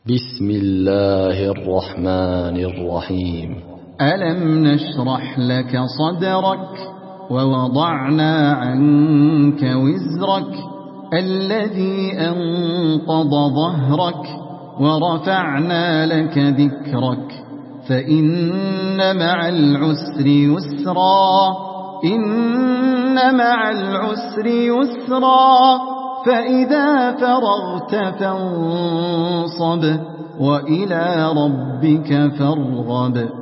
بسم الله الرحمن الرحيم. ألم نشرح لك صدرك ووضعنا عنك وزرك الذي أنقض ظهرك ورفعنا لك ذكرك فإن مع العسر يسرا إن مع العسر يسرا فإذا فرغت فانصب وإلى ربك فارغب.